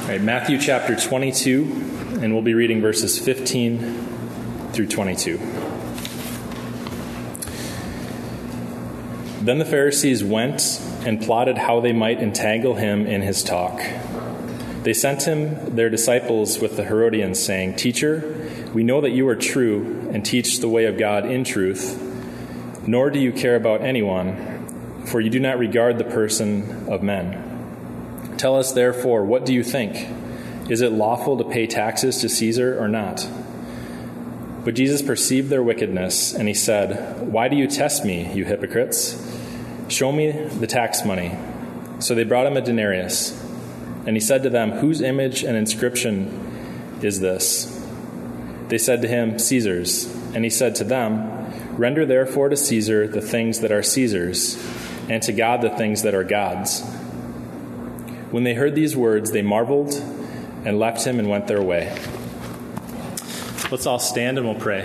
All right, Matthew chapter 22, and we'll be reading verses 15 through 22. Then the Pharisees went and plotted how they might entangle him in his talk. They sent him their disciples with the Herodians, saying, "Teacher, we know that you are true and teach the way of God in truth, nor do you care about anyone, for you do not regard the person of men. Tell us, therefore, what do you think? Is it lawful to pay taxes to Caesar or not?" But Jesus perceived their wickedness, and he said, "Why do you test me, you hypocrites? Show me the tax money." So they brought him a denarius. And he said to them, "Whose image and inscription is this?" They said to him, "Caesar's." And he said to them, "Render therefore to Caesar the things that are Caesar's, and to God the things that are God's." When they heard these words, they marveled and left him and went their way. Let's all stand and we'll pray.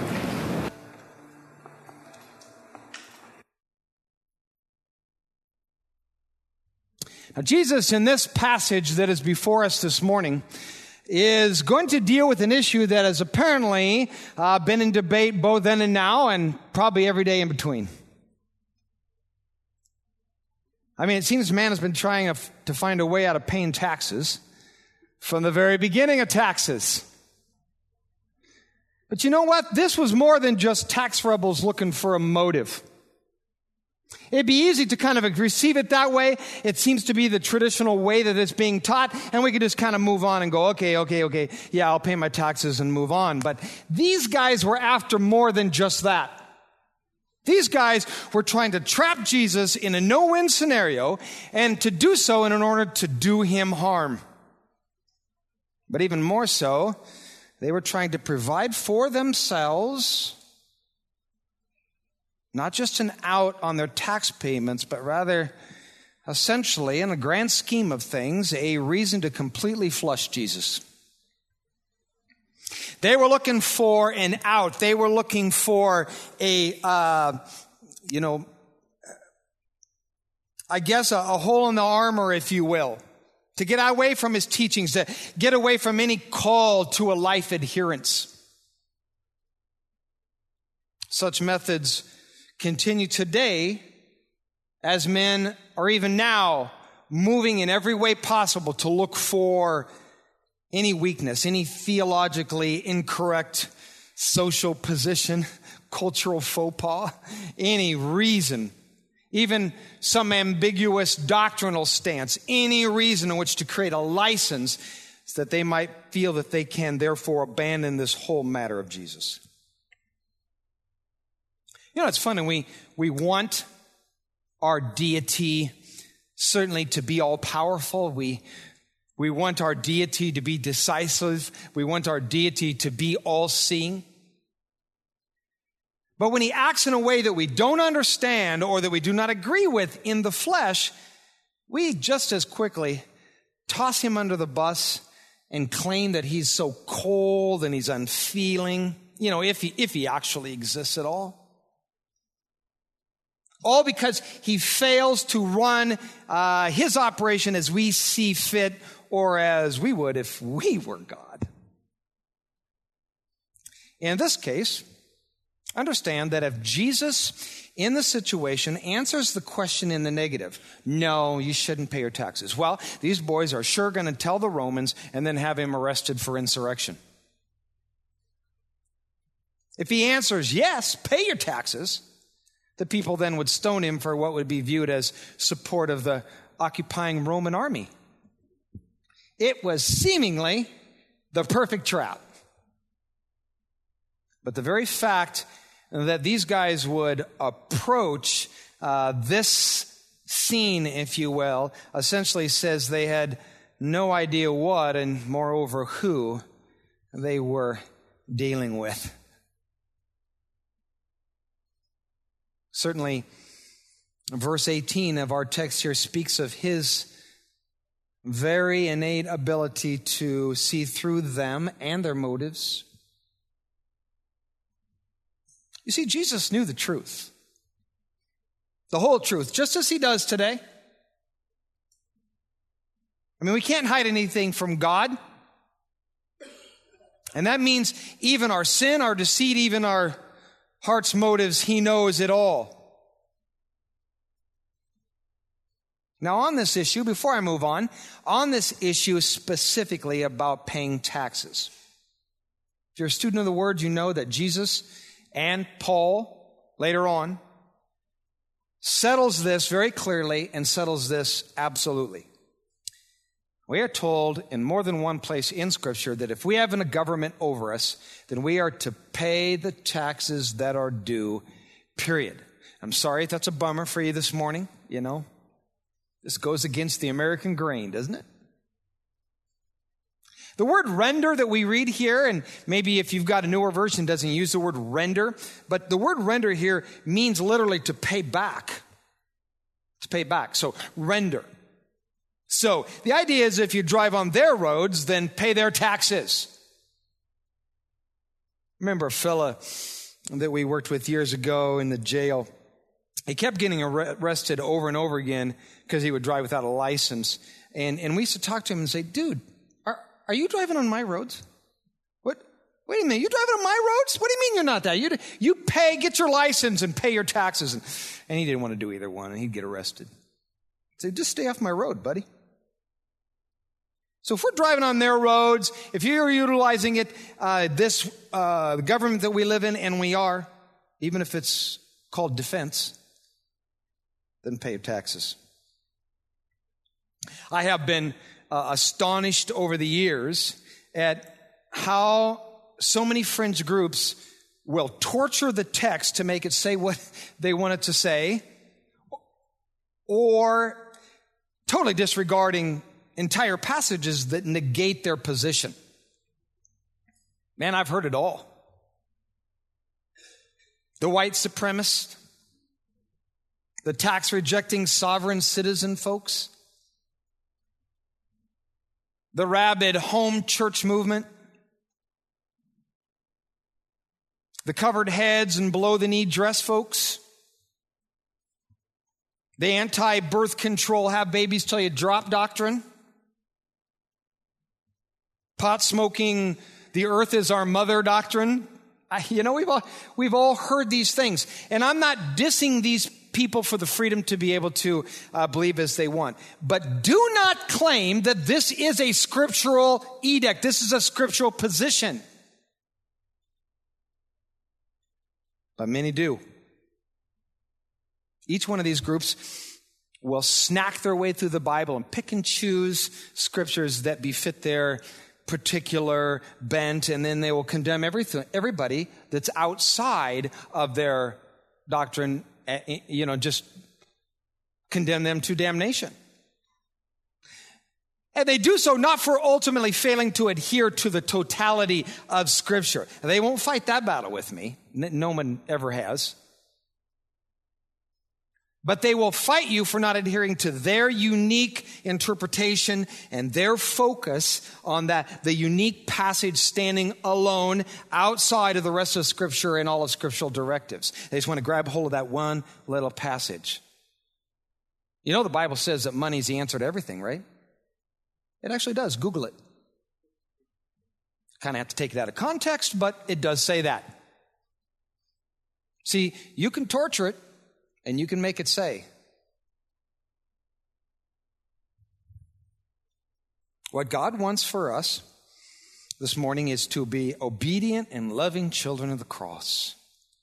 Now, Jesus, in this passage that is before us this morning, is going to deal with an issue that has apparently been in debate both then and now, and probably every day in between. I mean, it seems man has been trying to find a way out of paying taxes from the very beginning of taxes. But you know what? This was more than just tax rebels looking for a motive. It'd be easy to kind of receive it that way. It seems to be the traditional way that it's being taught, and we could just kind of move on and go, okay, yeah, I'll pay my taxes and move on. But these guys were after more than just that. These guys were trying to trap Jesus in a no-win scenario, and to do so in order to do him harm. But even more so, they were trying to provide for themselves not just an out on their tax payments, but rather, essentially, in the grand scheme of things, a reason to completely flush Jesus. They were looking for an out. They were looking for a hole in the armor, if you will, to get away from his teachings, to get away from any call to a life adherence. Such methods continue today as men are even now moving in every way possible to look for any weakness, any theologically incorrect social position, cultural faux pas, any reason, even some ambiguous doctrinal stance, any reason in which to create a license so that they might feel that they can therefore abandon this whole matter of Jesus. You know, it's funny, we want our deity certainly to be all-powerful. We want our deity to be decisive. We want our deity to be all-seeing. But when he acts in a way that we don't understand or that we do not agree with in the flesh, we just as quickly toss him under the bus and claim that he's so cold and he's unfeeling, if he actually exists at all. All because he fails to run his operation as we see fit or as we would if we were God. In this case, understand that if Jesus in the situation answers the question in the negative, no, you shouldn't pay your taxes. Well, these boys are sure going to tell the Romans and then have him arrested for insurrection. If he answers yes, pay your taxes, the people then would stone him for what would be viewed as support of the occupying Roman army. It was seemingly the perfect trap. But the very fact that these guys would approach this scene, if you will, essentially says they had no idea what and moreover who they were dealing with. Certainly, verse 18 of our text here speaks of his very innate ability to see through them and their motives. You see, Jesus knew the truth. The whole truth, just as he does today. I mean, we can't hide anything from God. And that means even our sin, our deceit, even our heart's motives, He knows it all. Now, on this issue, before I move on this issue specifically about paying taxes. If you're a student of the Word, you know that Jesus and Paul, later on, settles this very clearly and settles this absolutely. We are told in more than one place in Scripture that if we have a government over us, then we are to pay the taxes that are due, period. I'm sorry if that's a bummer for you this morning, This goes against the American grain, doesn't it? The word render that we read here, and maybe if you've got a newer version, doesn't use the word render, but the word render here means literally to pay back. To pay back. So, render. So, the idea is if you drive on their roads, then pay their taxes. Remember a fella that we worked with years ago in the jail. He kept getting arrested over and over again because he would drive without a license. And we used to talk to him and say, dude, are you driving on my roads? What? Wait a minute, you driving on my roads? What do you mean you're not that? You pay, get your license and pay your taxes. And he didn't want to do either one, and he'd get arrested. I'd say, just stay off my road, buddy. So if we're driving on their roads, if you're utilizing it, the government that we live in, and we are, even if it's called defense, then pay your taxes. I have been astonished over the years at how so many fringe groups will torture the text to make it say what they want it to say, or totally disregarding entire passages that negate their position. Man, I've heard it all. The white supremacist, the tax-rejecting sovereign citizen folks, the rabid home church movement, the covered heads and below-the-knee dress folks, the anti-birth control, have babies till you drop doctrine, pot-smoking, the earth is our mother doctrine. We've all heard these things. And I'm not dissing these people for the freedom to be able to believe as they want. But do not claim that this is a scriptural edict. This is a scriptural position. But many do. Each one of these groups will snack their way through the Bible and pick and choose scriptures that befit their particular bent, and then they will condemn everybody that's outside of their doctrine, just condemn them to damnation. And they do so not for ultimately failing to adhere to the totality of Scripture. They won't fight that battle with me. No one ever has. But they will fight you for not adhering to their unique interpretation and their focus on the unique passage standing alone outside of the rest of Scripture and all of scriptural directives. They just want to grab hold of that one little passage. The Bible says that money's the answer to everything, right? It actually does. Google it. Kind of have to take it out of context, but it does say that. See, you can torture it, and you can make it say. What God wants for us this morning is to be obedient and loving children of the cross.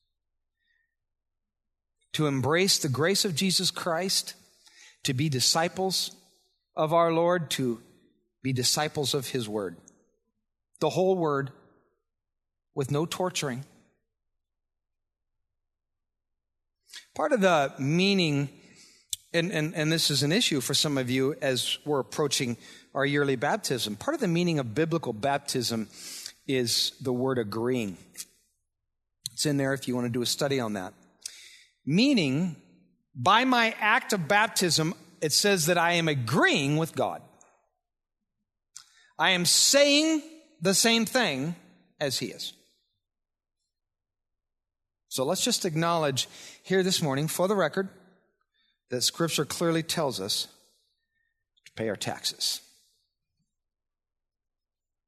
To embrace the grace of Jesus Christ, to be disciples of our Lord, to be disciples of His Word. The whole Word, with no torturing. Part of the meaning, and this is an issue for some of you as we're approaching our yearly baptism, part of the meaning of biblical baptism is the word agreeing. It's in there if you want to do a study on that. Meaning, by my act of baptism, it says that I am agreeing with God. I am saying the same thing as He is. So let's just acknowledge here this morning, for the record, that Scripture clearly tells us to pay our taxes.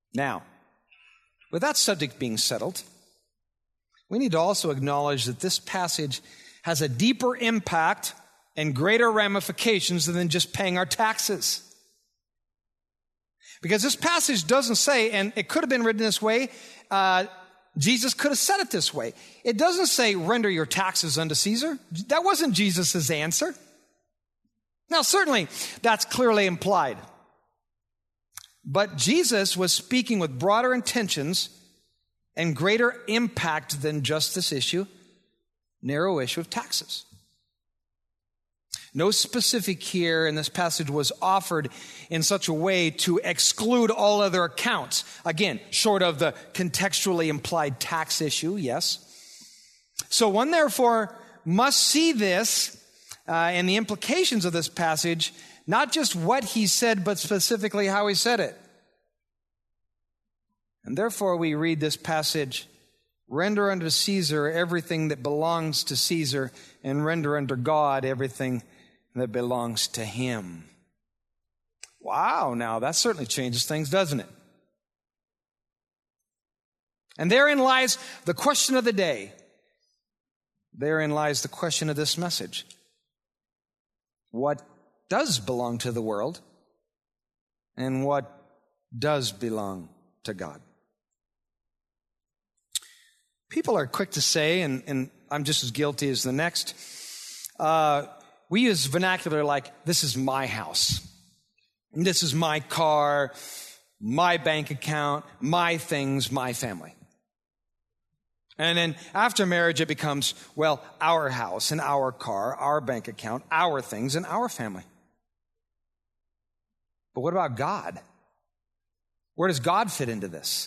Now, with that subject being settled, we need to also acknowledge that this passage has a deeper impact and greater ramifications than just paying our taxes. Because this passage doesn't say, and it could have been written this way, Jesus could have said it this way. It doesn't say, render your taxes unto Caesar. That wasn't Jesus' answer. Now, certainly, that's clearly implied. But Jesus was speaking with broader intentions and greater impact than just this narrow issue of taxes. No specific here in this passage was offered in such a way to exclude all other accounts. Again, short of the contextually implied tax issue, yes. So one therefore must see this and the implications of this passage, not just what he said, but specifically how he said it. And therefore we read this passage, render unto Caesar everything that belongs to Caesar, and render unto God everything that belongs to him. Wow, now that certainly changes things, doesn't it? And therein lies the question of the day. Therein lies the question of this message. What does belong to the world, and what does belong to God? People are quick to say, and I'm just as guilty as the next, we use vernacular like, this is my house. This is my car, my bank account, my things, my family. And then after marriage, it becomes, well, our house and our car, our bank account, our things, and our family. But what about God? Where does God fit into this?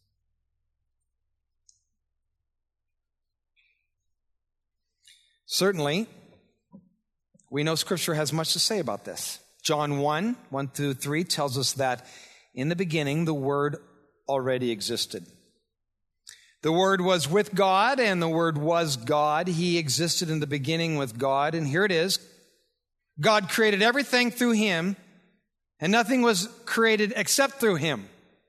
Certainly, we know Scripture has much to say about this. John 1:1-3 tells us that in the beginning, the Word already existed. The Word was with God, and the Word was God. He existed in the beginning with God, and here it is. God created everything through Him, and nothing was created except through Him.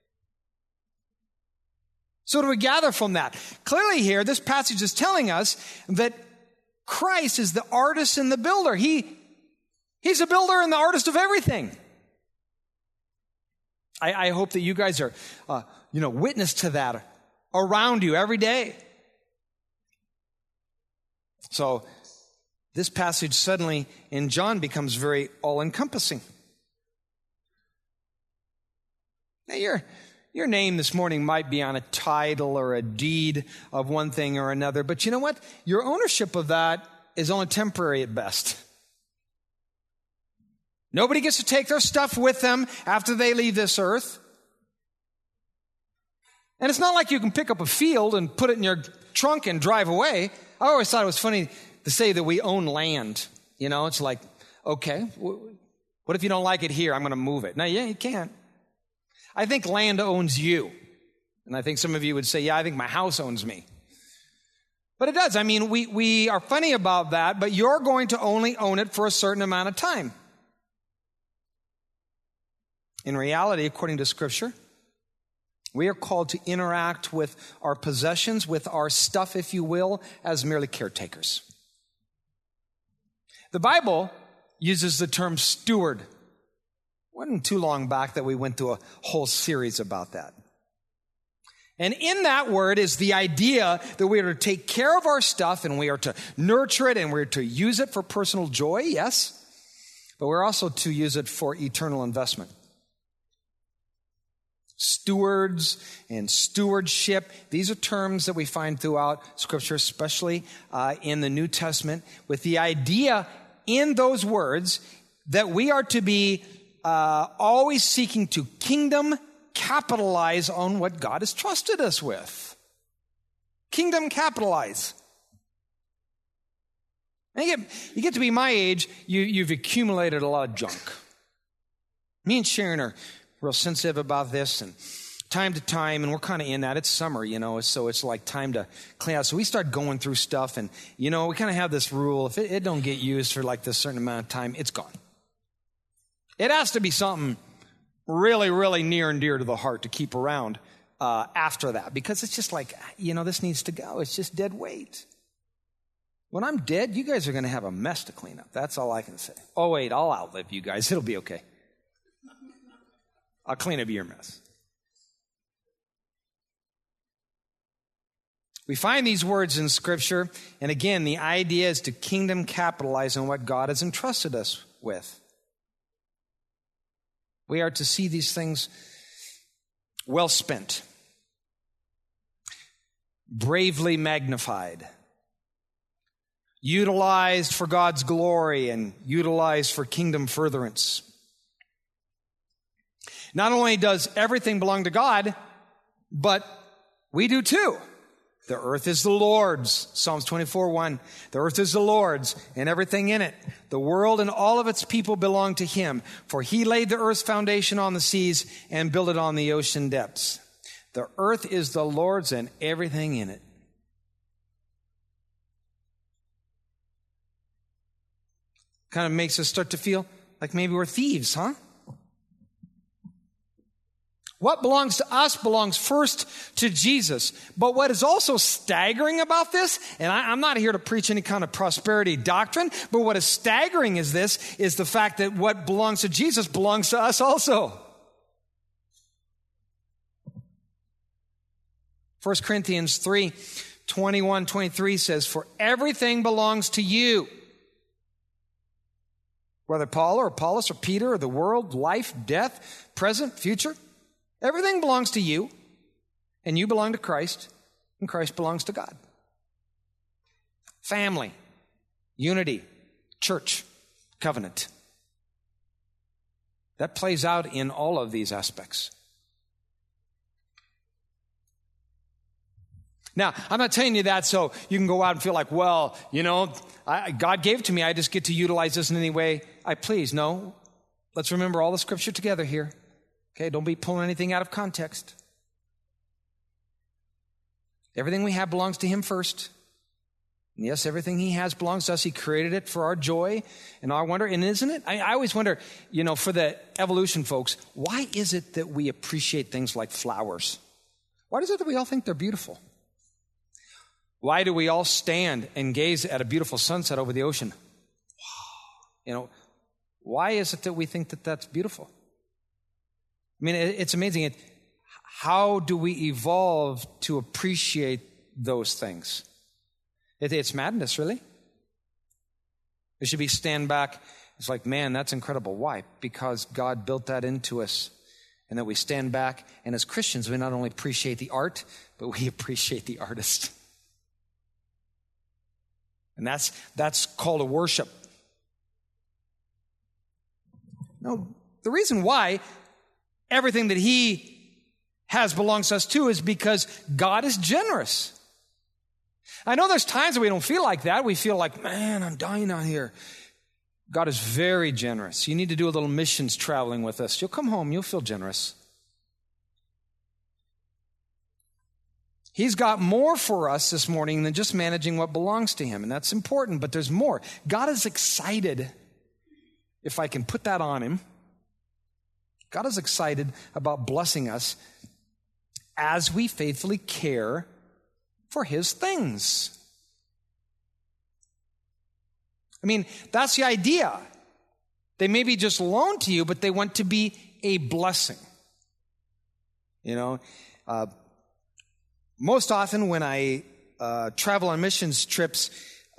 So what do we gather from that? Clearly here, this passage is telling us that Christ is the artist and the builder. He's a builder and the artist of everything. I hope that you guys are, witness to that around you every day. So this passage suddenly in John becomes very all-encompassing. Now your name this morning might be on a title or a deed of one thing or another, but you know what? Your ownership of that is only temporary at best. Nobody gets to take their stuff with them after they leave this earth. And it's not like you can pick up a field and put it in your trunk and drive away. I always thought it was funny to say that we own land. It's like, okay, what if you don't like it here? I'm going to move it. No, you can't. I think land owns you. And I think some of you would say, yeah, I think my house owns me. But it does. I mean, we are funny about that, but you're going to only own it for a certain amount of time. In reality, according to Scripture, we are called to interact with our possessions, with our stuff, if you will, as merely caretakers. The Bible uses the term steward. It wasn't too long back that we went through a whole series about that. And in that word is the idea that we are to take care of our stuff and we are to nurture it and we're to use it for personal joy, yes, but we're also to use it for eternal investment. Stewards and stewardship, these are terms that we find throughout Scripture, especially in the New Testament, with the idea in those words that we are to be always seeking to kingdom capitalize on what God has trusted us with. Kingdom capitalize. And you get to be my age, you've accumulated a lot of junk. Me and Sharon are real sensitive about this, and time to time, and we're kind of in that. It's summer, so it's like time to clean out. So we start going through stuff, and, we kind of have this rule. If it don't get used for like this certain amount of time, it's gone. It has to be something really, really near and dear to the heart to keep around after that, because it's just like, this needs to go. It's just dead weight. When I'm dead, you guys are going to have a mess to clean up. That's all I can say. Oh, wait, I'll outlive you guys. It'll be okay. I'll clean up your mess. We find these words in Scripture, and again, the idea is to kingdom capitalize on what God has entrusted us with. We are to see these things well spent, bravely magnified, utilized for God's glory and utilized for kingdom furtherance. Not only does everything belong to God, but we do too. The earth is the Lord's, Psalms 24:1. The earth is the Lord's and everything in it. The world and all of its people belong to Him, for He laid the earth's foundation on the seas and built it on the ocean depths. The earth is the Lord's and everything in it. Kind of makes us start to feel like maybe we're thieves, huh? What belongs to us belongs first to Jesus. But what is also staggering about this, and I'm not here to preach any kind of prosperity doctrine, but what is staggering is the fact that what belongs to Jesus belongs to us also. 1 Corinthians 3:21-23 says, "For everything belongs to you." Whether Paul or Apollos or Peter or the world, life, death, present, future, everything belongs to you, and you belong to Christ, and Christ belongs to God. Family, unity, church, covenant. That plays out in all of these aspects. Now, I'm not telling you that so you can go out and feel like, well, God gave it to me. I just get to utilize this in any way I please. No, let's remember all the Scripture together here. Okay, don't be pulling anything out of context. Everything we have belongs to Him first. And yes, everything He has belongs to us. He created it for our joy and our wonder. And isn't it? I always wonder, for the evolution folks, why is it that we appreciate things like flowers? Why is it that we all think they're beautiful? Why do we all stand and gaze at a beautiful sunset over the ocean? Wow. Why is it that we think that that's beautiful? I mean, it's amazing. How do we evolve to appreciate those things? It's madness, really. It should be stand back. It's like, man, that's incredible. Why? Because God built that into us. And that we stand back. And as Christians, we not only appreciate the art, but we appreciate the artist. And that's called a worship. No, the reason why everything that He has belongs to us too is because God is generous. I know there's times that we don't feel like that. We feel like, man, I'm dying out here. God is very generous. You need to do a little missions traveling with us. You'll come home, you'll feel generous. He's got more for us this morning than just managing what belongs to Him, and that's important, but there's more. God is excited, if I can put that on Him. God is excited about blessing us as we faithfully care for His things. I mean, that's the idea. They may be just loaned to you, but they want to be a blessing. Most often when I travel on missions trips,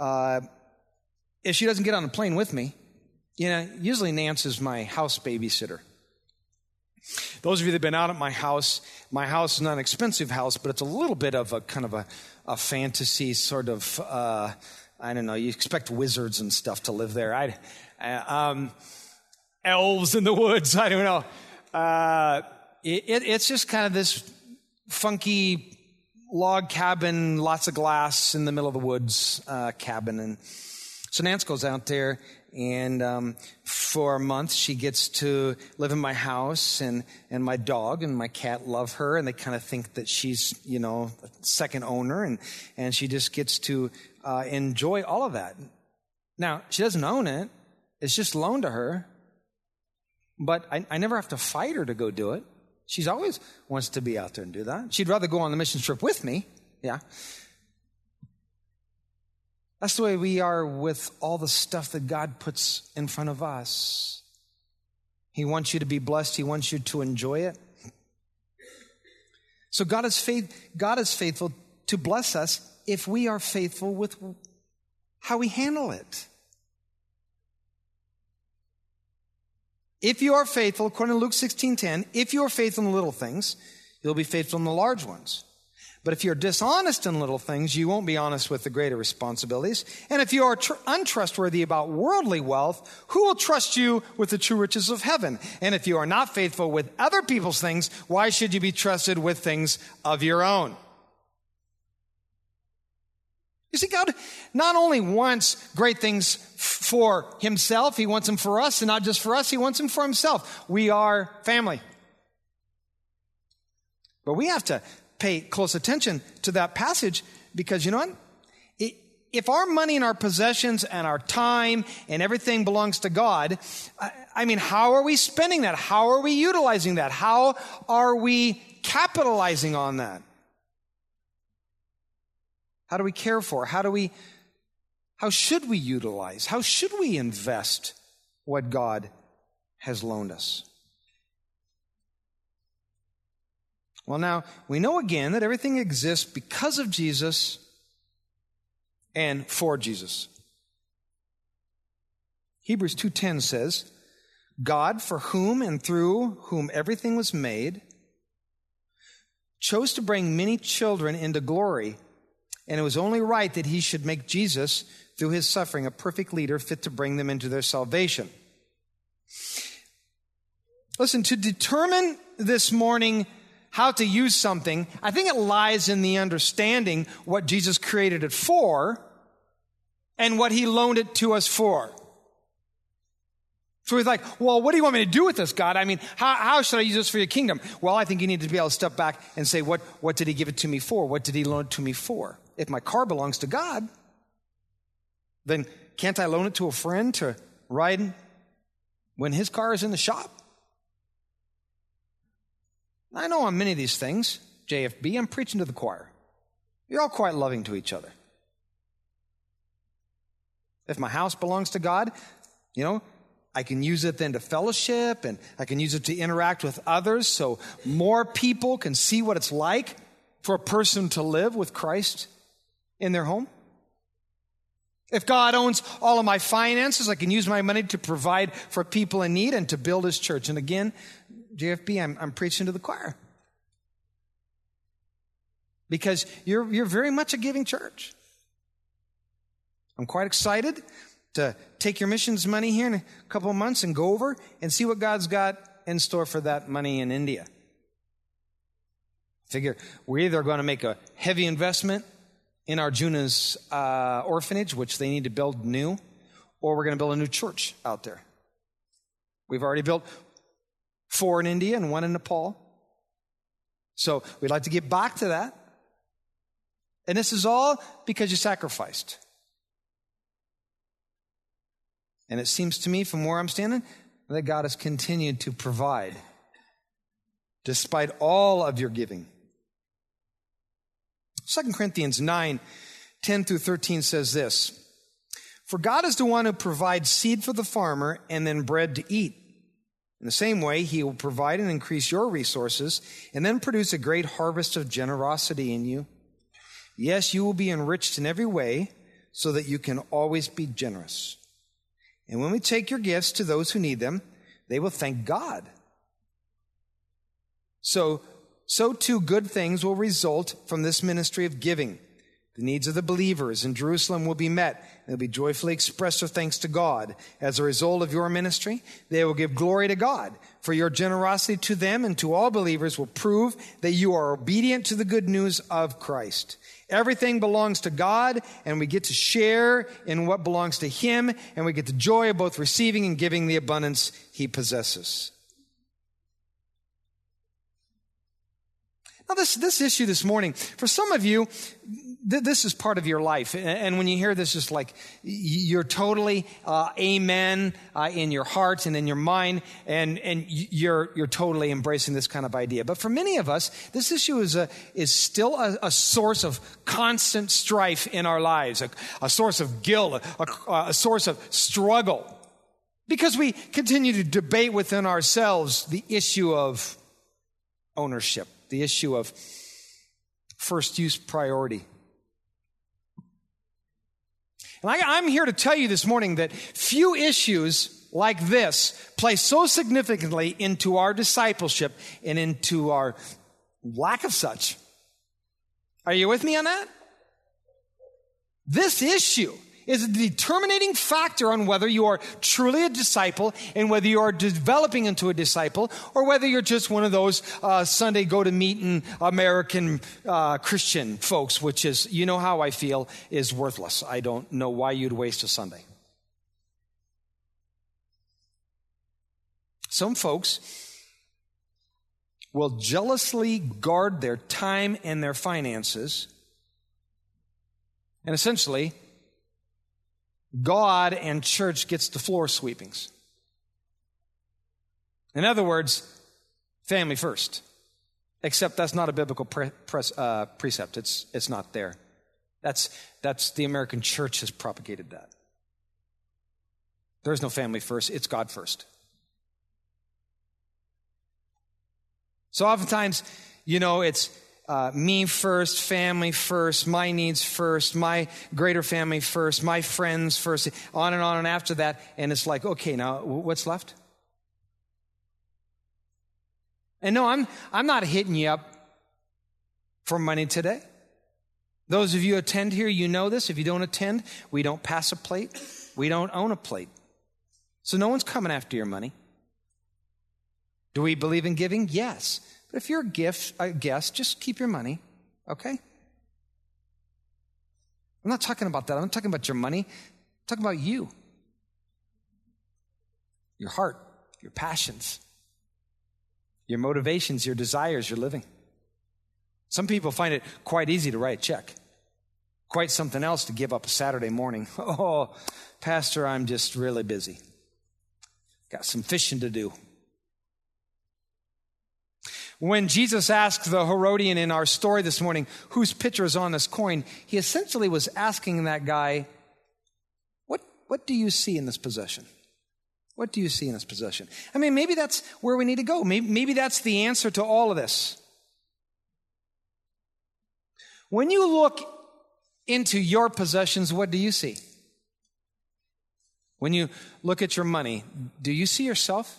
if she doesn't get on a plane with me, usually Nance is my house babysitter. Those of you that have been out at my house is not an expensive house, but it's a little bit of a kind of a fantasy sort of, I don't know, you expect wizards and stuff to live there. Elves in the woods, I don't know. It's just kind of this funky log cabin, lots of glass in the middle of the woods cabin. And so Nance goes out there, and for a month she gets to live in my house, and my dog and my cat love her, and they kind of think that she's, a second owner, and she just gets to enjoy all of that. Now, she doesn't own it. It's just loaned to her. But I never have to fight her to go do it. She's always wants to be out there and do that. She'd rather go on the mission trip with me. Yeah. That's the way we are with all the stuff that God puts in front of us. He wants you to be blessed. He wants you to enjoy it. So God is faithful to bless us if we are faithful with how we handle it. If you are faithful, according to Luke 16:10, if you are faithful in little things, you'll be faithful in the large ones. But if you're dishonest in little things, you won't be honest with the greater responsibilities. And if you are untrustworthy about worldly wealth, who will trust you with the true riches of heaven? And if you are not faithful with other people's things, why should you be trusted with things of your own? You see, God not only wants great things for himself, he wants them for us, and not just for us, he wants them for himself. We are family. But we have to pay close attention to that passage because, you know what? If our money and our possessions and our time and everything belongs to God, I mean, how are we spending that? How are we utilizing that? How are we capitalizing on that? How do we care for? How should we utilize? How should we invest what God has loaned us? Well, now, we know again that everything exists because of Jesus and for Jesus. Hebrews 2:10 says, God, for whom and through whom everything was made, chose to bring many children into glory, and it was only right that he should make Jesus, through his suffering, a perfect leader fit to bring them into their salvation. Listen, to determine this morning how to use something, I think it lies in the understanding what Jesus created it for and what he loaned it to us for. So he's like, well, what do you want me to do with this, God? I mean, how should I use this for your kingdom? Well, I think you need to be able to step back and say, what did he give it to me for? What did he loan it to me for? If my car belongs to God, then can't I loan it to a friend to ride when his car is in the shop? I know on many of these things, JFB, I'm preaching to the choir. You're all quite loving to each other. If my house belongs to God, you know, I can use it then to fellowship, and I can use it to interact with others so more people can see what it's like for a person to live with Christ in their home. If God owns all of my finances, I can use my money to provide for people in need and to build his church. And again, JFB, I'm preaching to the choir. Because you're very much a giving church. I'm quite excited to take your missions money here in a couple of months and go over and see what God's got in store for that money in India. Figure we're either going to make a heavy investment in Arjuna's orphanage, which they need to build new, or we're going to build a new church out there. We've already built 4 in India and 1 in Nepal. So we'd like to get back to that. And this is all because you sacrificed. And it seems to me from where I'm standing that God has continued to provide despite all of your giving. 2 Corinthians 9:10 through 13 says this, for God is the one who provides seed for the farmer and then bread to eat. In the same way, he will provide and increase your resources and then produce a great harvest of generosity in you. Yes, you will be enriched in every way so that you can always be generous. And when we take your gifts to those who need them, they will thank God. So too good things will result from this ministry of giving. The needs of the believers in Jerusalem will be met, and they'll be joyfully expressed their thanks to God. As a result of your ministry, they will give glory to God, for your generosity to them and to all believers will prove that you are obedient to the good news of Christ. Everything belongs to God, and we get to share in what belongs to him, and we get the joy of both receiving and giving the abundance he possesses. Now, this issue this morning, for some of you, this is part of your life. And when you hear this, it's like you're totally amen in your heart and in your mind, and you're totally embracing this kind of idea. But for many of us, this issue is still a source of constant strife in our lives, a source of guilt, a source of struggle, because we continue to debate within ourselves the issue of ownership, the issue of first use priority. And I'm here to tell you this morning that few issues like this play so significantly into our discipleship and into our lack of such. Are you with me on that? This issue is a determining factor on whether you are truly a disciple and whether you are developing into a disciple or whether you're just one of those Sunday go-to-meeting American Christian folks, which is, you know how I feel, is worthless. I don't know why you'd waste a Sunday. Some folks will jealously guard their time and their finances, and essentially God and church gets the floor sweepings. In other words, family first. Except that's not a biblical precept. It's not there. That's the American church has propagated that. There's no family first. It's God first. So oftentimes, it's me first, family first, my needs first, my greater family first, my friends first, on and after that. And it's like, okay, now what's left? And no, I'm not hitting you up for money today. Those of you who attend here, you know this. If you don't attend, we don't pass a plate. We don't own a plate. So no one's coming after your money. Do we believe in giving? Yes. But if you're a guest, just keep your money, okay? I'm not talking about that. I'm not talking about your money. I'm talking about you. Your heart, your passions, your motivations, your desires, your living. Some people find it quite easy to write a check. Quite something else to give up a Saturday morning. Oh, Pastor, I'm just really busy. Got some fishing to do. When Jesus asked the Herodian in our story this morning, whose picture is on this coin, he essentially was asking that guy, what do you see in this possession? What do you see in this possession? I mean, maybe that's where we need to go. Maybe that's the answer to all of this. When you look into your possessions, what do you see? When you look at your money, do you see yourself?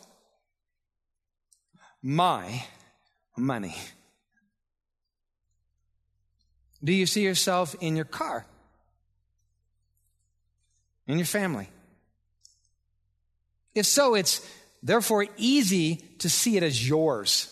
My money. Do you see yourself in your car? In your family? If so, it's therefore easy to see it as yours.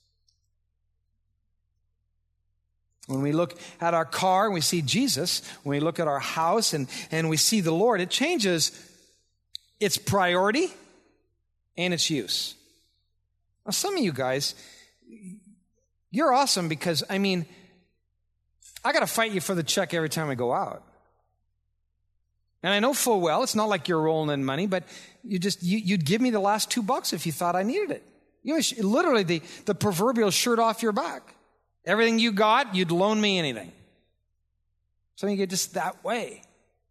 When we look at our car and we see Jesus, when we look at our house and we see the Lord, it changes its priority and its use. Now, some of you guys, you're awesome because, I got to fight you for the check every time I go out. And I know full well, it's not like you're rolling in money, but you'd give me the last $2 if you thought I needed it. Literally the proverbial shirt off your back. Everything you got, you'd loan me anything. So you get just that way.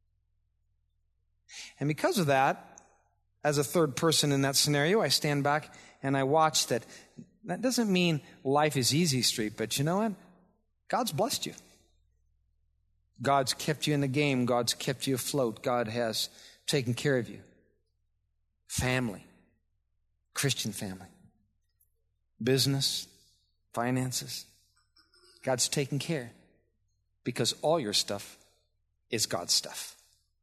And because of that, as a third person in that scenario, I stand back and I watch that. That doesn't mean life is easy street, but you know what? God's blessed you. God's kept you in the game. God's kept you afloat. God has taken care of you. Family, Christian family, business, finances. God's taken care because all your stuff is God's stuff.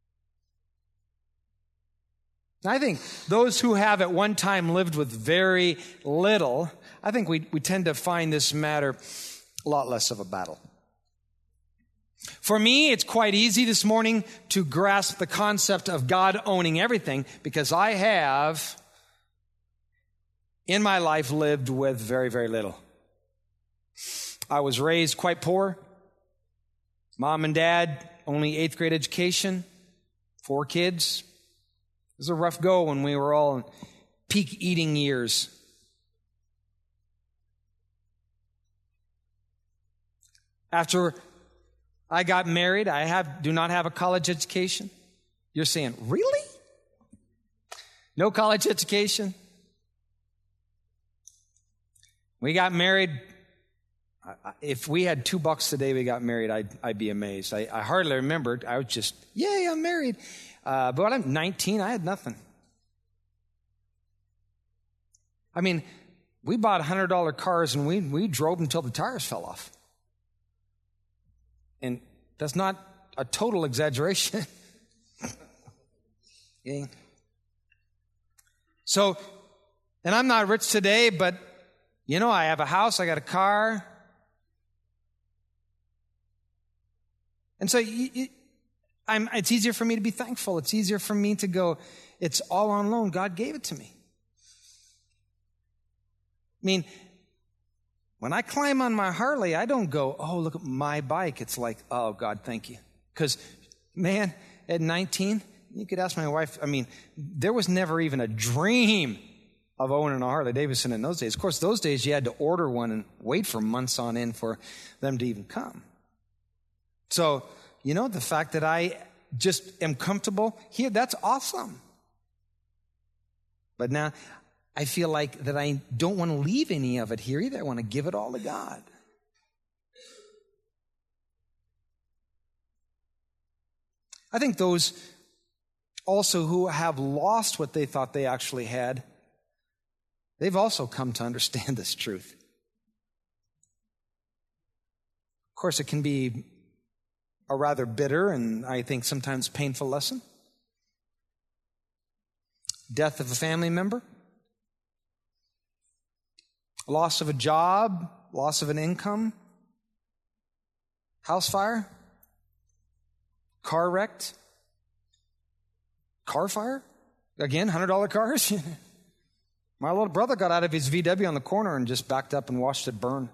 I think those who have at one time lived with very little, I think we tend to find this matter a lot less of a battle. For me, it's quite easy this morning to grasp the concept of God owning everything because I have, in my life, lived with very, very little. I was raised quite poor. Mom and dad, only 8th grade education, 4 kids. It was a rough go when we were all in peak eating years. After I got married, I do not have a college education. You're saying, really? No college education? We got married. If we had $2 today we got married, I'd be amazed. I hardly remembered. I was just, yay, I'm married. But when I'm 19, I had nothing. I mean, we bought $100 cars and we drove until the tires fell off. And that's not a total exaggeration. Okay. So, and I'm not rich today, but, I have a house, I got a car. And so it's easier for me to be thankful. It's easier for me to go, it's all on loan. God gave it to me. I mean, when I climb on my Harley, I don't go, oh, look at my bike. It's like, oh, God, thank you. Because, man, at 19, you could ask my wife, there was never even a dream of owning a Harley Davidson in those days. Of course, those days you had to order one and wait for months on end for them to even come. So, the fact that I just am comfortable here, that's awesome. But now I feel like that I don't want to leave any of it here either. I want to give it all to God. I think those also who have lost what they thought they actually had, they've also come to understand this truth. Of course, it can be a rather bitter and I think sometimes painful lesson. Death of a family member, loss of a job, loss of an income, house fire, car wrecked, car fire, again, $100 cars. My little brother got out of his VW on the corner and just backed up and watched it burn.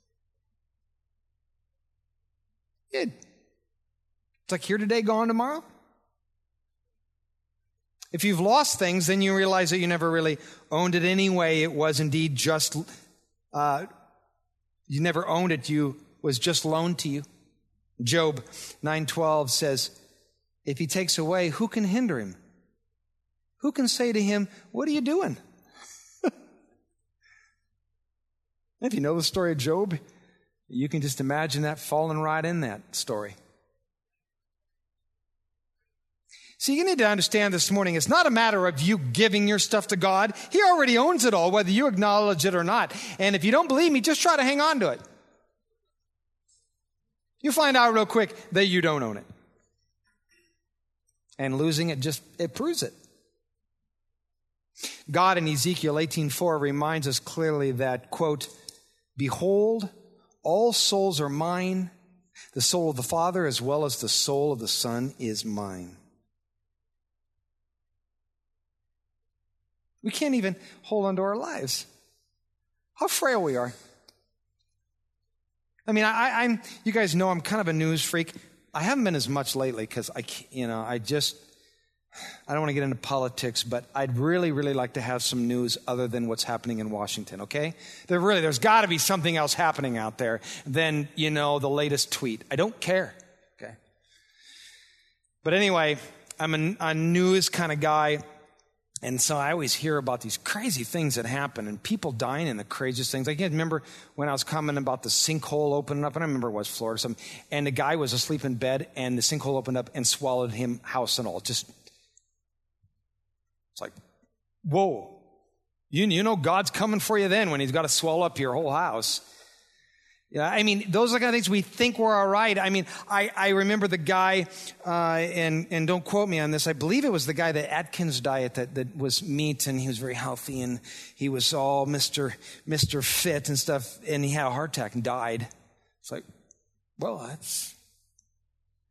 It's like here today, gone tomorrow. If you've lost things, then you realize that you never really owned it anyway. It was indeed just, you never owned it. You was just loaned to you. Job 9:12 says, if he takes away, who can hinder him? Who can say to him, what are you doing? If you know the story of Job, you can just imagine that falling right in that story. See, you need to understand this morning, it's not a matter of you giving your stuff to God. He already owns it all, whether you acknowledge it or not. And if you don't believe me, just try to hang on to it. You'll find out real quick that you don't own it. And losing it it proves it. God in Ezekiel 18:4 reminds us clearly that, quote, behold, all souls are mine. The soul of the Father as well as the soul of the Son is mine. We can't even hold on to our lives. How frail we are. I'm you guys know I'm kind of a news freak. I haven't been as much lately because I don't want to get into politics, but I'd really, really like to have some news other than what's happening in Washington, okay? There's got to be something else happening out there than, the latest tweet. I don't care, okay? But anyway, I'm a news kind of guy, and so I always hear about these crazy things that happen and people dying in the craziest things. I can't remember when I was commenting about the sinkhole opening up, and I remember it was Florida or something, and the guy was asleep in bed, and the sinkhole opened up and swallowed him, house and all. It's like, whoa. You know God's coming for you then when he's got to swallow up your whole house. Those are the kind of things we think we're all right. I remember the guy, and don't quote me on this, I believe it was the guy, the Atkins diet that was meat, and he was very healthy, and he was all Mr. Fit and stuff, and he had a heart attack and died. It's like, well, that's...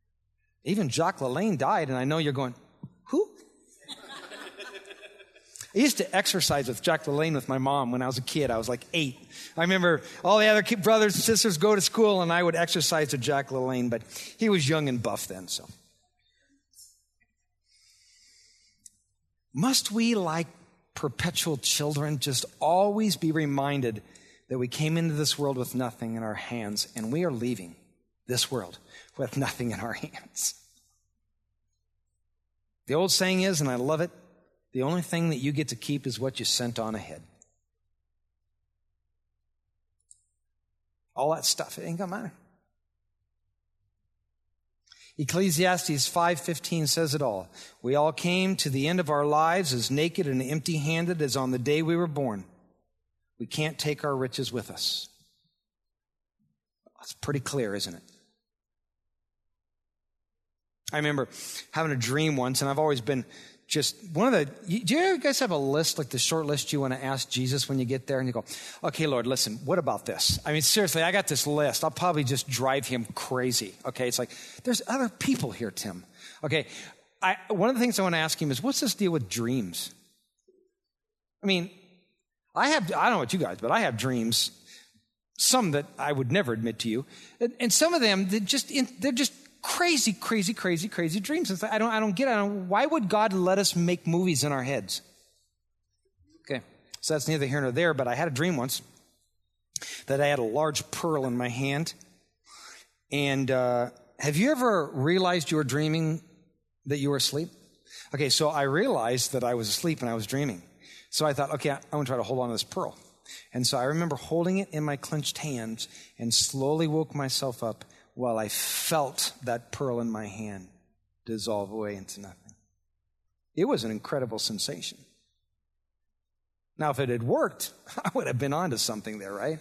Even Jacques LaLanne died, and I know you're going, who? I used to exercise with Jack LaLanne with my mom when I was a kid. I was like 8. I remember all the other brothers and sisters go to school, and I would exercise with Jack LaLanne, but he was young and buff then, so. Must we, like perpetual children, just always be reminded that we came into this world with nothing in our hands, and we are leaving this world with nothing in our hands? The old saying is, and I love it, the only thing that you get to keep is what you sent on ahead. All that stuff, it ain't gonna matter. Ecclesiastes 5:15 says it all. We all came to the end of our lives as naked and empty-handed as on the day we were born. We can't take our riches with us. It's pretty clear, isn't it? I remember having a dream once, and I've always been just one of the, do you guys have a list, like the short list you want to ask Jesus when you get there? And you go, okay, Lord, listen, what about this? I mean, seriously, I got this list. I'll probably just drive him crazy. Okay, it's like, there's other people here, Tim. Okay, one of the things I want to ask him is, what's this deal with dreams? I mean, I don't know about you guys, but I have dreams, some that I would never admit to you. And some of them, they're just crazy dreams. I don't get it. Why would God let us make movies in our heads? Okay, so that's neither here nor there, but I had a dream once that I had a large pearl in my hand. And have you ever realized you were dreaming that you were asleep? Okay, so I realized that I was asleep and I was dreaming. So I thought, okay, I'm going to try to hold on to this pearl. And so I remember holding it in my clenched hands and slowly woke myself up while I felt that pearl in my hand dissolve away into nothing. It was an incredible sensation. Now, if it had worked, I would have been onto something there, right?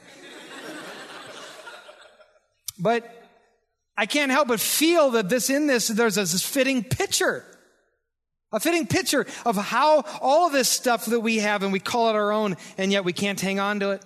But I can't help but feel that there's this fitting picture. A fitting picture of how all of this stuff that we have and we call it our own, and yet we can't hang on to it.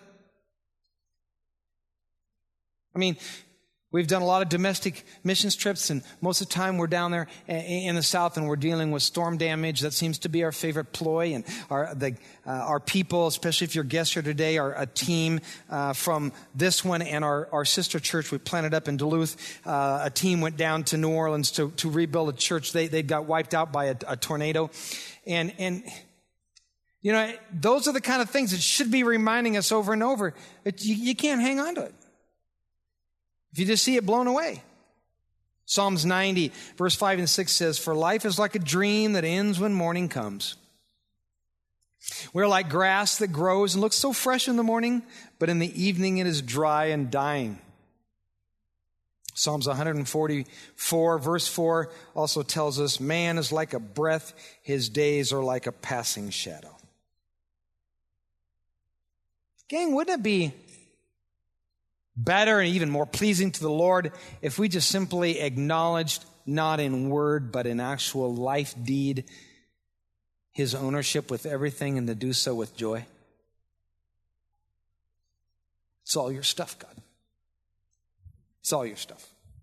I mean, we've done a lot of domestic missions trips, and most of the time we're down there in the South and we're dealing with storm damage. That seems to be our favorite ploy. And our people, especially if you're guests here today, are a team from this one and our sister church we planted up in Duluth. A team went down to New Orleans to rebuild a church. They got wiped out by a tornado. And you know, those are the kind of things that should be reminding us over and over. You can't hang on to it if you just see it blown away. Psalms 90, verse 5 and 6 says, "For life is like a dream that ends when morning comes. We're like grass that grows and looks so fresh in the morning, but in the evening it is dry and dying." Psalms 144, verse 4 also tells us, "Man is like a breath, his days are like a passing shadow." Gang, wouldn't it be better and even more pleasing to the Lord if we just simply acknowledged, not in word, but in actual life deed, his ownership with everything, and to do so with joy? It's all your stuff, God. It's all your stuff.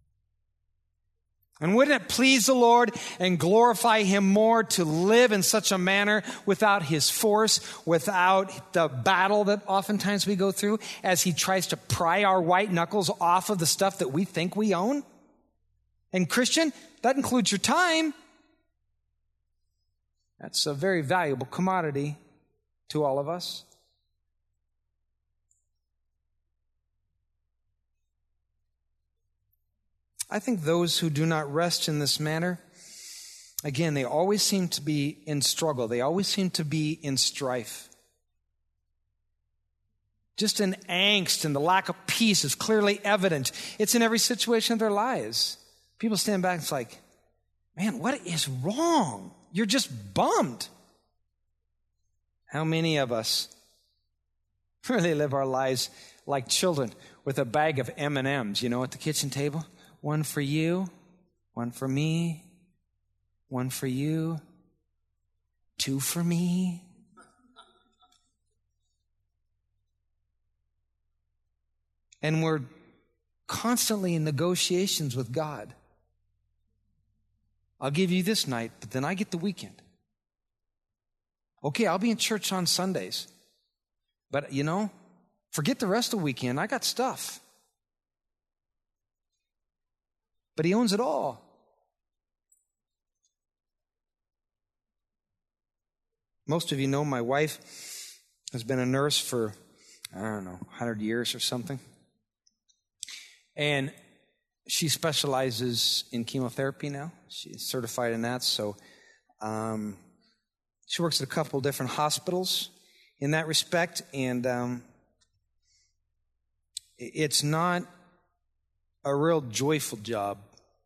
And wouldn't it please the Lord and glorify him more to live in such a manner without his force, without the battle that oftentimes we go through as he tries to pry our white knuckles off of the stuff that we think we own? And Christian, that includes your time. That's a very valuable commodity to all of us. I think those who do not rest in this manner, again, they always seem to be in struggle. They always seem to be in strife. Just an angst and the lack of peace is clearly evident. It's in every situation of their lives. People stand back and it's like, man, what is wrong? You're just bummed. How many of us really live our lives like children with a bag of M&Ms, at the kitchen table? One for you, one for me, one for you, two for me. And we're constantly in negotiations with God. I'll give you this night, but then I get the weekend. Okay, I'll be in church on Sundays. But, forget the rest of the weekend. I got stuff. But he owns it all. Most of you know my wife has been a nurse for, 100 years or something. And she specializes in chemotherapy now. She's certified in that. So she works at a couple different hospitals in that respect. And it's not a real joyful job,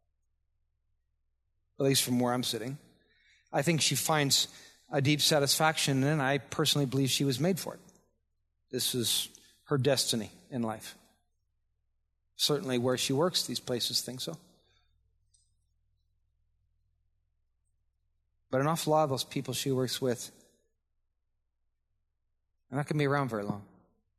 at least from where I'm sitting. I think she finds a deep satisfaction, and I personally believe she was made for it. This is her destiny in life. Certainly where she works, these places think so. But an awful lot of those people she works with are not going to be around very long.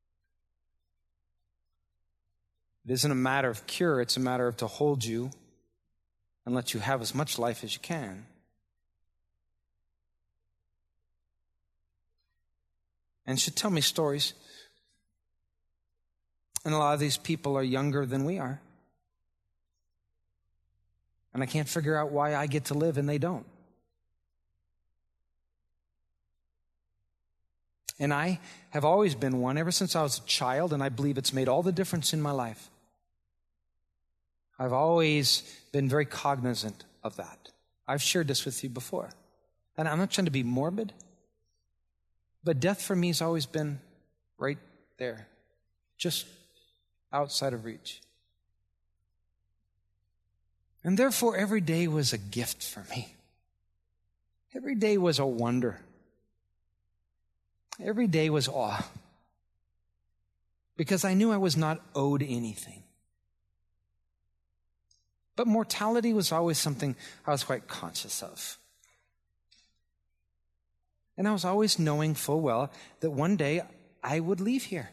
It isn't a matter of cure, it's a matter of to hold you and let you have as much life as you can. And she'd tell me stories. And a lot of these people are younger than we are. And I can't figure out why I get to live and they don't. And I have always been one ever since I was a child, and I believe it's made all the difference in my life. I've always been very cognizant of that. I've shared this with you before. And I'm not trying to be morbid, but death for me has always been right there, just outside of reach. And therefore, every day was a gift for me. Every day was a wonder. Every day was awe. Because I knew I was not owed anything. But mortality was always something I was quite conscious of. And I was always knowing full well that one day I would leave here.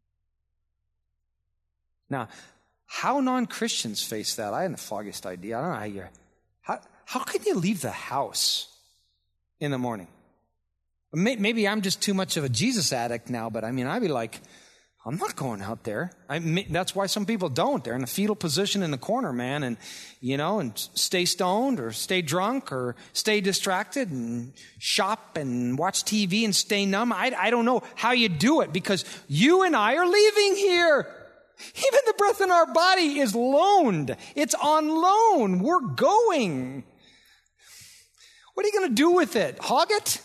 Now, how non-Christians face that, I have the foggiest idea. I don't know how can you leave the house in the morning? Maybe I'm just too much of a Jesus addict now, but I'd be like, I'm not going out there. That's why some people don't. They're in a fetal position in the corner, man, and stay stoned or stay drunk or stay distracted and shop and watch TV and stay numb. I don't know how you do it, because you and I are leaving here. Even the breath in our body is loaned. It's on loan. We're going. What are you going to do with it? Hog it?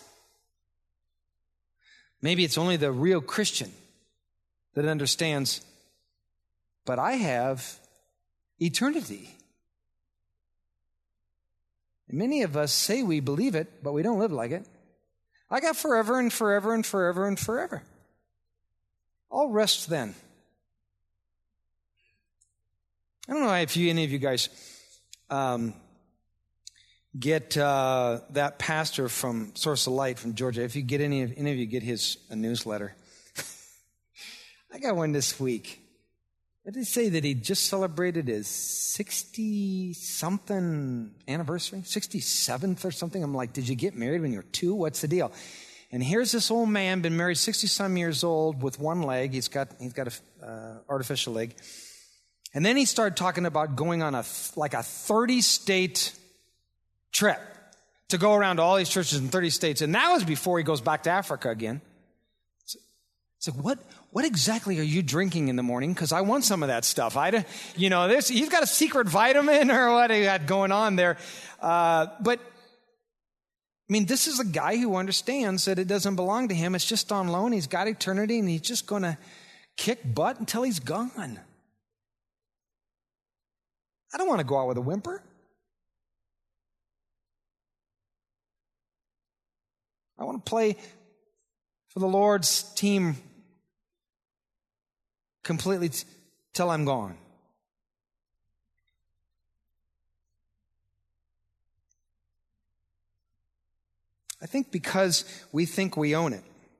Maybe it's only the real Christian that understands, but I have eternity. And many of us say we believe it, but we don't live like it. I got forever and forever and forever and forever. I'll rest then. I don't know if any of you guys get that pastor from Source of Light from Georgia. If you get any of you get his newsletter. I got one this week. Did he say that he just celebrated his 60-something anniversary? 67th or something? I'm like, did you get married when you were 2? What's the deal? And here's this old man, been married 60-some years old with one leg. He's got a artificial leg. And then he started talking about going on a 30-state trip to go around to all these churches in 30 states. And that was before he goes back to Africa again. It's like, what exactly are you drinking in the morning? Because I want some of that stuff. He's got a secret vitamin or what he got going on there. But this is a guy who understands that it doesn't belong to him. It's just on loan. He's got eternity, and he's just going to kick butt until he's gone. I don't want to go out with a whimper. I want to play for the Lord's team completely till I'm gone. I think because we think we own it,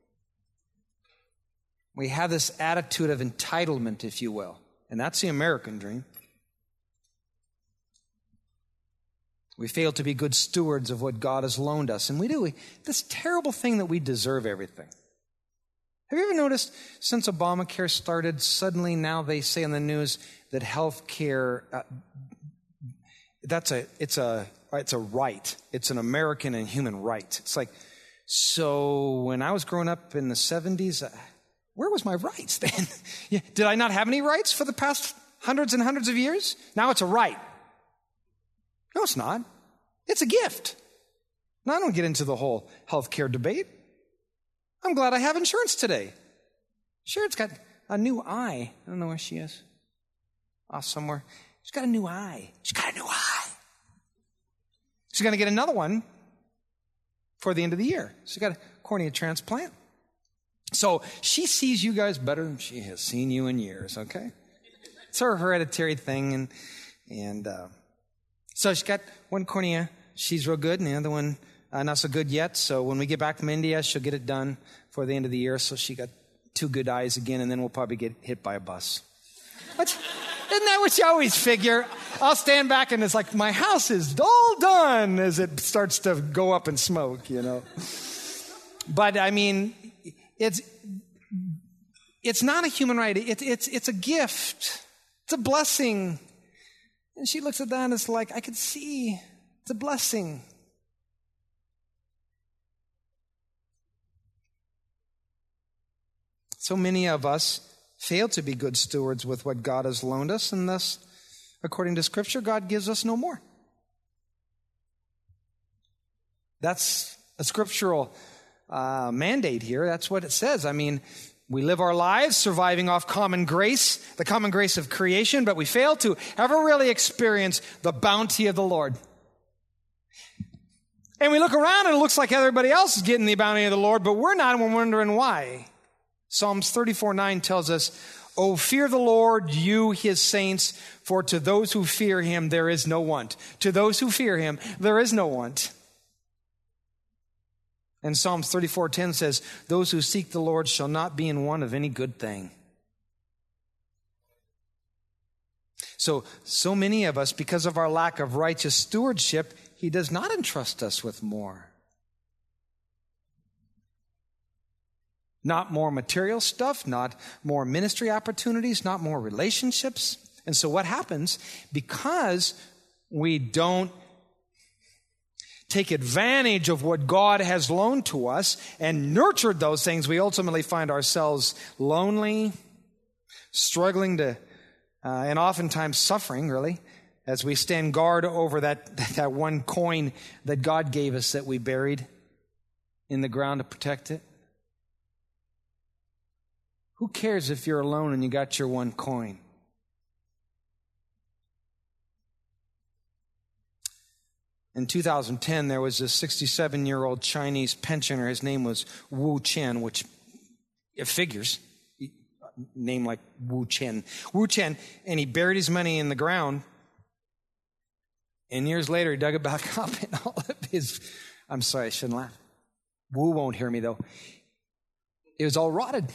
we have this attitude of entitlement, if you will, and that's the American dream. We fail to be good stewards of what God has loaned us. And we do. This terrible thing that we deserve everything. Have you ever noticed since Obamacare started, suddenly now they say on the news that health care, it's a right. It's an American and human right. It's like, so when I was growing up in the 70s, where was my rights then? Did I not have any rights for the past hundreds and hundreds of years? Now it's a right. No, it's not. It's a gift. Now, I don't get into the whole healthcare debate. I'm glad I have insurance today. Sure, it's got a new eye. I don't know where she is. Off somewhere. She's got a new eye. She's got a new eye. She's going to get another one for the end of the year. She's got a cornea transplant. So she sees you guys better than she has seen you in years, okay? It's her hereditary thing, and so she's got one cornea. She's real good, and the other one not so good yet. So when we get back from India, she'll get it done for the end of the year. So she got 2 good eyes again, and then we'll probably get hit by a bus. Isn't that what you always figure? I'll stand back, and it's like, my house is all done as it starts to go up in smoke, you know. But, I mean, it's not a human right. It's a gift. It's a blessing. And she looks at that and it's like, I could see it's a blessing. So many of us fail to be good stewards with what God has loaned us, and thus, according to Scripture, God gives us no more. That's a scriptural mandate here. That's what it says. I mean, we live our lives surviving off common grace, the common grace of creation, but we fail to ever really experience the bounty of the Lord. And we look around and it looks like everybody else is getting the bounty of the Lord, but we're not, and we're wondering why. Psalms 34:9 tells us, "Oh, fear the Lord, you his saints, for to those who fear him there is no want." To those who fear him, there is no want. And Psalms 34:10 says, "Those who seek the Lord shall not be in want of any good thing." So many of us, because of our lack of righteous stewardship, he does not entrust us with more. Not more material stuff, not more ministry opportunities, not more relationships. And so what happens? Because we don't take advantage of what God has loaned to us and nurtured those things, we ultimately find ourselves lonely, struggling to, and oftentimes suffering, really, as we stand guard over that one coin that God gave us that we buried in the ground to protect it. Who cares if you're alone and you got your one coin? In 2010, there was a 67-year-old Chinese pensioner. His name was Wu Chen, which it figures. Name like Wu Chen. Wu Chen, and he buried his money in the ground. And years later, he dug it back up, and all of his... I'm sorry, I shouldn't laugh. Wu won't hear me, though. It was all rotted.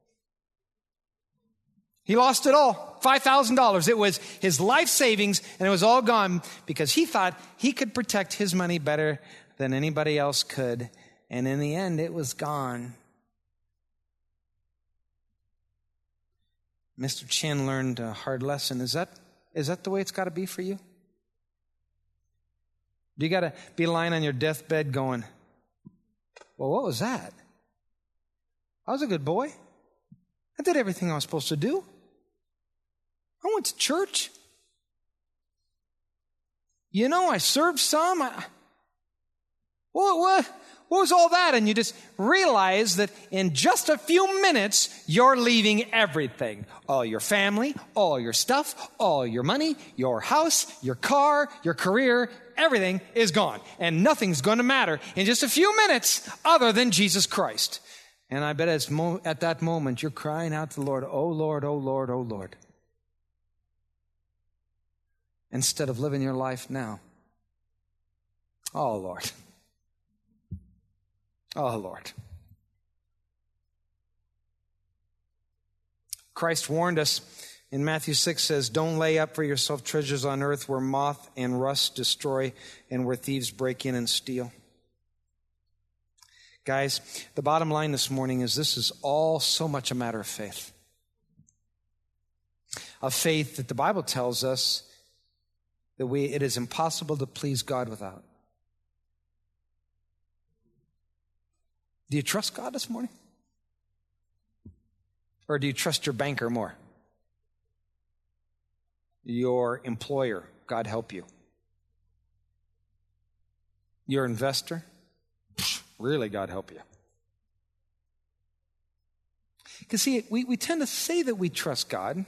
He lost it all, $5,000. It was his life savings, and it was all gone because he thought he could protect his money better than anybody else could. And in the end, it was gone. Mr. Chen learned a hard lesson. Is that the way it's got to be for you? Do you got to be lying on your deathbed going, well, what was that? I was a good boy. I did everything I was supposed to do. I went to church. You know, I served some. What was all that? And you just realize that in just a few minutes, you're leaving everything. All your family, all your stuff, all your money, your house, your car, your career, everything is gone. And nothing's going to matter in just a few minutes other than Jesus Christ. And I bet at that moment, you're crying out to the Lord, "Oh Lord, oh Lord, oh Lord." Instead of living your life now. Oh Lord. Oh Lord. Christ warned us in Matthew 6 says, don't lay up for yourself treasures on earth where moth and rust destroy and where thieves break in and steal. Guys, the bottom line this morning is this is all so much a matter of faith. A faith that the Bible tells us that it is impossible to please God without. Do you trust God this morning? Or do you trust your banker more? Your employer, God help you. Your investor, really, God help you. Because see, we tend to say that we trust God.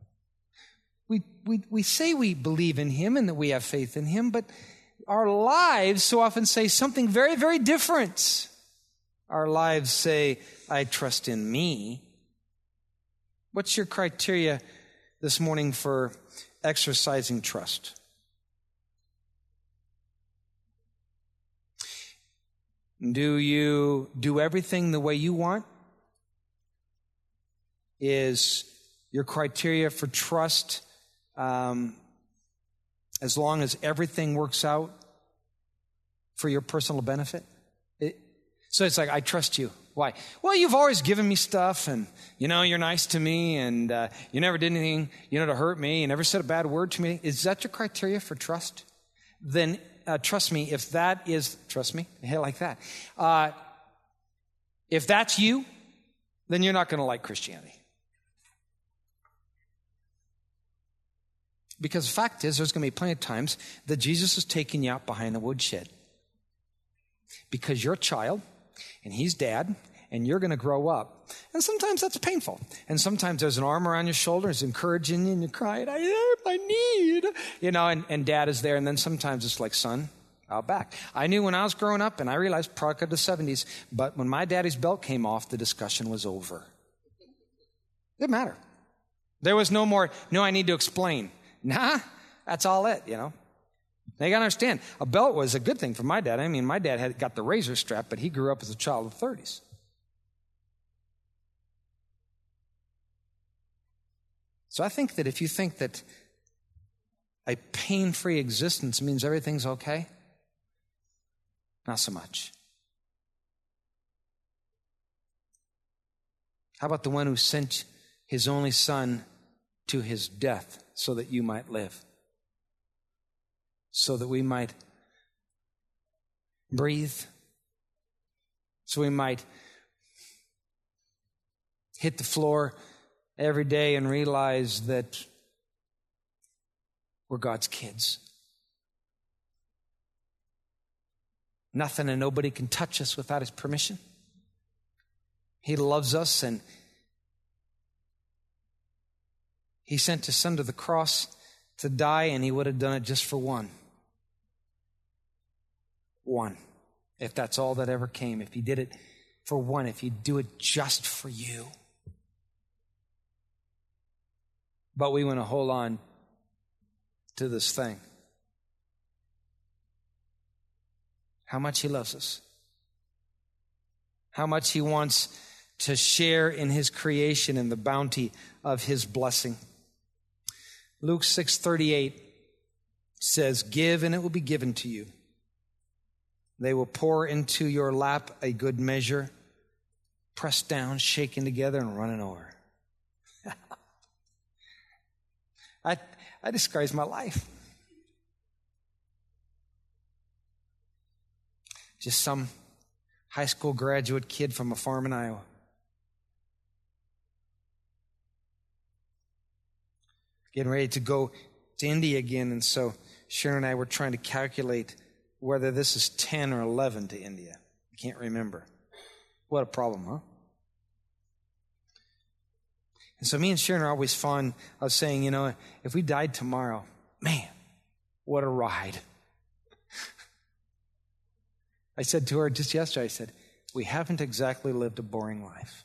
We say we believe in Him and that we have faith in Him, but our lives so often say something very, very different. Our lives say, I trust in me. What's your criteria this morning for exercising trust? Do you do everything the way you want? Is your criteria for trust as long as everything works out for your personal benefit? So it's like, I trust you. Why? Well, you've always given me stuff, and, you're nice to me, and you never did anything, to hurt me. You never said a bad word to me. Is that your criteria for trust? Then trust me, if that is, trust me, like that. If that's you, then you're not going to like Christianity. Because the fact is, there's going to be plenty of times that Jesus is taking you out behind the woodshed. Because you're a child, and He's Dad, and you're going to grow up. And sometimes that's painful. And sometimes there's an arm around your shoulder, it's encouraging you, and you're crying, I need. And Dad is there. And then sometimes it's like, son, out back. I knew when I was growing up, and I realized, product of the 70s, but when my daddy's belt came off, the discussion was over. It didn't matter. There was no more, I need to explain. Nah, that's all it, Now, you got to understand, a belt was a good thing for my dad. I mean, my dad had got the razor strap, but he grew up as a child of the 30s. So I think that if you think that a pain-free existence means everything's okay, not so much. How about the one who sent His only Son to His death so that you might live? So that we might breathe, so we might hit the floor every day and realize that we're God's kids. Nothing and nobody can touch us without His permission. He loves us, and He sent His Son to the cross to die, and He would have done it just for one. One. If that's all that ever came. If He did it for one. If He'd do it just for you. But we want to hold on to this thing. How much He loves us. How much He wants to share in His creation and the bounty of His blessing. Luke 6:38 says, give and it will be given to you. They will pour into your lap a good measure, pressed down, shaken together, and running over. I describe my life. Just some high school graduate kid from a farm in Iowa. Getting ready to go to India again, and so Sharon and I were trying to calculate whether this is 10 or 11 to India. I can't remember. What a problem, huh? And so me and Sharon are always fond of saying, if we died tomorrow, man, what a ride. I said to her just yesterday, I said, we haven't exactly lived a boring life.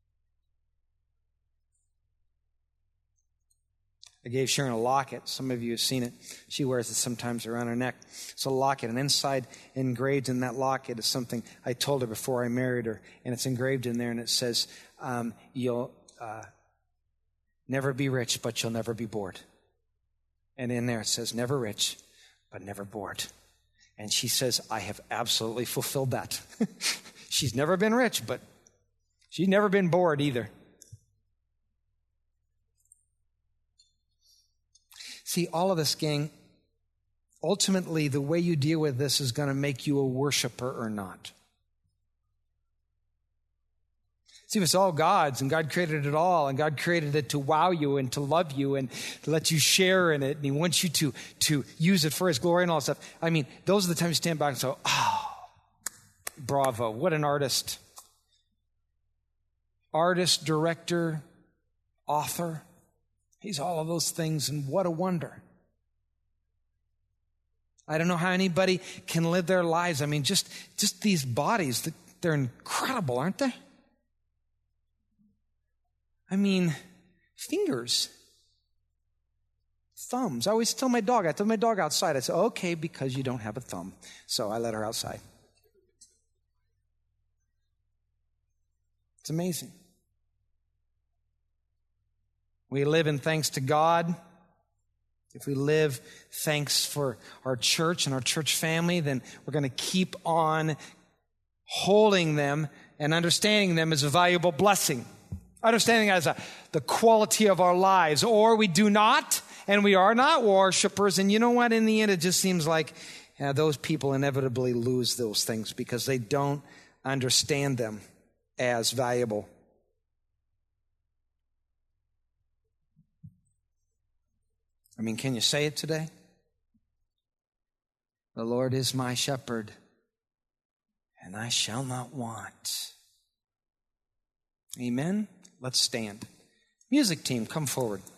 I gave Sharon a locket. Some of you have seen it. She wears it sometimes around her neck. It's a locket, and inside, engraved in that locket, is something I told her before I married her, and it's engraved in there, and it says, Never be rich, but you'll never be bored. And in there it says, never rich, but never bored. And she says, I have absolutely fulfilled that. She's never been rich, but she's never been bored either. See, all of this, gang, ultimately the way you deal with this is going to make you a worshiper or not. See, if it's all God's, and God created it all, and God created it to wow you and to love you and to let you share in it, and He wants you to use it for His glory and all that stuff. I mean, those are the times you stand back and say, oh, bravo, what an artist. Artist, director, author. He's all of those things, and what a wonder. I don't know how anybody can live their lives. I mean, just these bodies, they're incredible, aren't they? I mean, fingers, thumbs. I always tell my dog, I took my dog outside. I said, okay, because you don't have a thumb. So I let her outside. It's amazing. We live in thanks to God. If we live thanks for our church and our church family, then we're going to keep on holding them and understanding them as a valuable blessing. Understanding as the quality of our lives. Or we do not, and we are not worshipers. And you know what? In the end, it just seems like those people inevitably lose those things because they don't understand them as valuable. I mean, can you say it today? The Lord is my shepherd, and I shall not want. Amen? Let's stand. Music team, come forward.